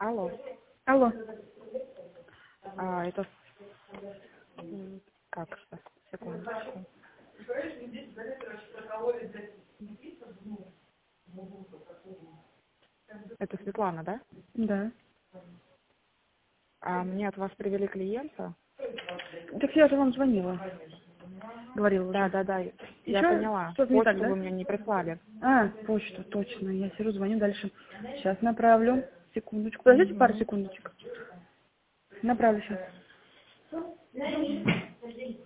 Алло. Алло. Это... Как сейчас? Секундочку. Это Светлана, да? Да. Мне от вас привели клиента. Так я же вам звонила. Говорила уже. Да. Еще Я поняла. что-то не так, Почту да? вы мне не прислали. Почту, точно. Я сижу, звоню дальше. Сейчас направлю. Секундочку. Подождите пару секундочек. Направлю сейчас.